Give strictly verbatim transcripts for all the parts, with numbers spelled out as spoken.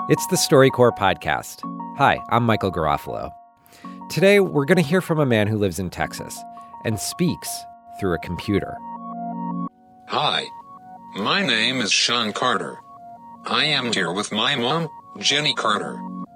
It's the StoryCorps podcast. Hi, I'm Michael Garofalo. Today, we're going to hear from a man who lives in Texas and speaks through a computer. Hi, my name is Sean Carter. I am here with my mom, Jenny Carter.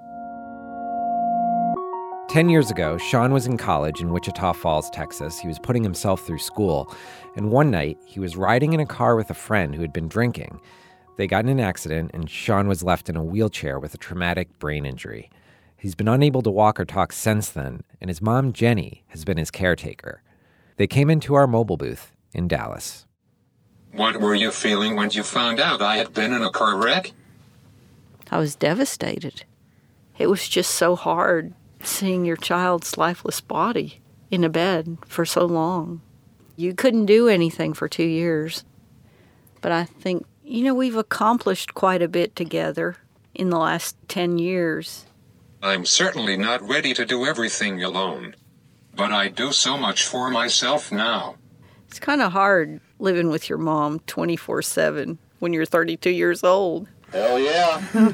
Ten years ago, Sean was in college in Wichita Falls, Texas. He was putting himself through school, and one night, he was riding in a car with a friend who had been drinking. They got in an accident, and Sean was left in a wheelchair with a traumatic brain injury. He's been unable to walk or talk since then, and his mom, Jenny, has been his caretaker. They came into our mobile booth in Dallas. What were you feeling when you found out I had been in a car wreck? I was devastated. It was just so hard seeing your child's lifeless body in a bed for so long. You couldn't do anything for two years. But I think, you know, we've accomplished quite a bit together in the last ten years. I'm certainly not ready to do everything alone, but I do so much for myself now. It's kind of hard living with your mom twenty-four seven when you're thirty-two years old. Hell yeah.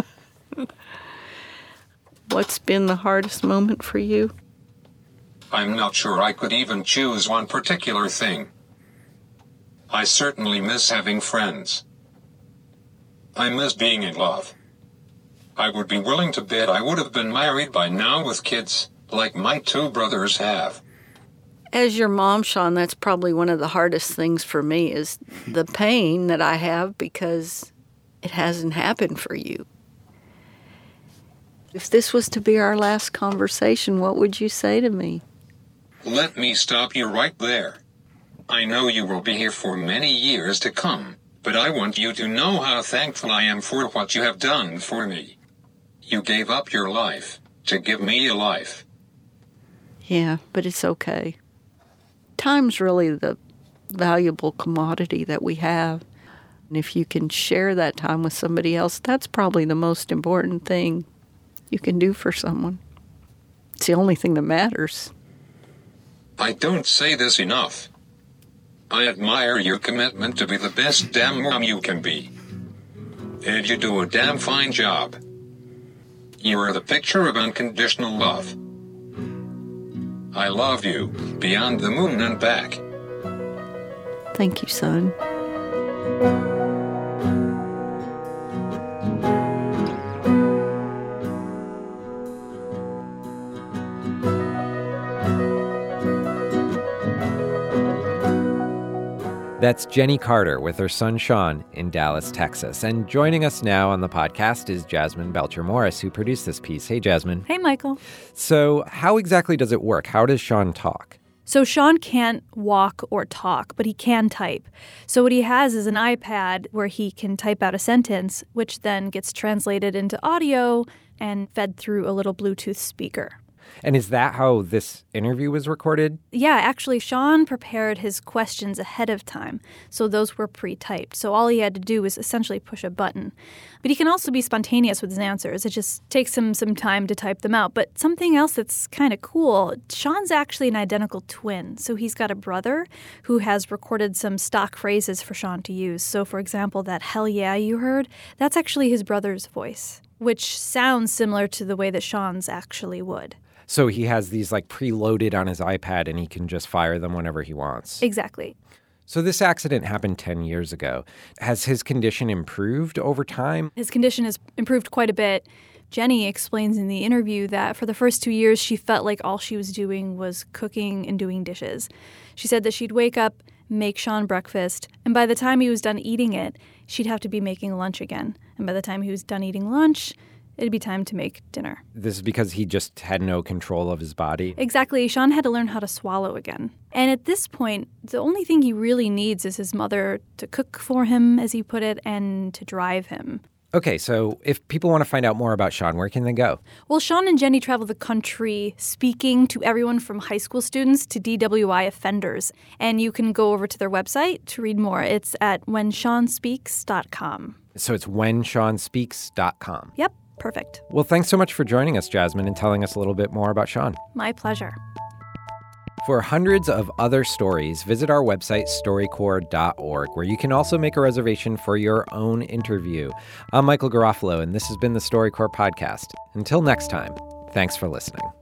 What's been the hardest moment for you? I'm not sure I could even choose one particular thing. I certainly miss having friends. I miss being in love. I would be willing to bet I would have been married by now with kids, like my two brothers have. As your mom, Sean, that's probably one of the hardest things for me is the pain that I have because it hasn't happened for you. If this was to be our last conversation, what would you say to me? Let me stop you right there. I know you will be here for many years to come, but I want you to know how thankful I am for what you have done for me. You gave up your life to give me a life. Yeah, but it's okay. Time's really the valuable commodity that we have. And if you can share that time with somebody else, that's probably the most important thing you can do for someone. It's the only thing that matters. I don't say this enough. I admire your commitment to be the best damn mom you can be. And you do a damn fine job. You are the picture of unconditional love. I love you, beyond the moon and back. Thank you, son. That's Jenny Carter with her son Sean in Dallas, Texas. And joining us now on the podcast is Jasmine Belcher-Morris, who produced this piece. Hey, Jasmine. Hey, Michael. So how exactly does it work? How does Sean talk? So Sean can't walk or talk, but he can type. So what he has is an iPad where he can type out a sentence, which then gets translated into audio and fed through a little Bluetooth speaker. And is that how this interview was recorded? Yeah, actually, Sean prepared his questions ahead of time, so those were pre-typed. So all he had to do was essentially push a button. But he can also be spontaneous with his answers. It just takes him some time to type them out. But something else that's kind of cool, Sean's actually an identical twin. So he's got a brother who has recorded some stock phrases for Sean to use. So, for example, that hell yeah you heard, that's actually his brother's voice, which sounds similar to the way that Sean's actually would. So he has these like preloaded on his iPad and he can just fire them whenever he wants. Exactly. So this accident happened ten years ago. Has his condition improved over time? His condition has improved quite a bit. Jenny explains in the interview that for the first two years, she felt like all she was doing was cooking and doing dishes. She said that she'd wake up, make Sean breakfast, and by the time he was done eating it, she'd have to be making lunch again. And by the time he was done eating lunch, it'd be time to make dinner. This is because he just had no control of his body? Exactly. Sean had to learn how to swallow again. And at this point, the only thing he really needs is his mother to cook for him, as he put it, and to drive him. Okay, so if people want to find out more about Sean, where can they go? Well, Sean and Jenny travel the country speaking to everyone from high school students to D W I offenders. And you can go over to their website to read more. It's at when sean speaks dot com. So it's when sean speaks dot com. Yep. Perfect. Well, thanks so much for joining us, Jasmine, and telling us a little bit more about Sean. My pleasure. For hundreds of other stories, visit our website, storycorps dot org, where you can also make a reservation for your own interview. I'm Michael Garofalo, and this has been the StoryCorps Podcast. Until next time, thanks for listening.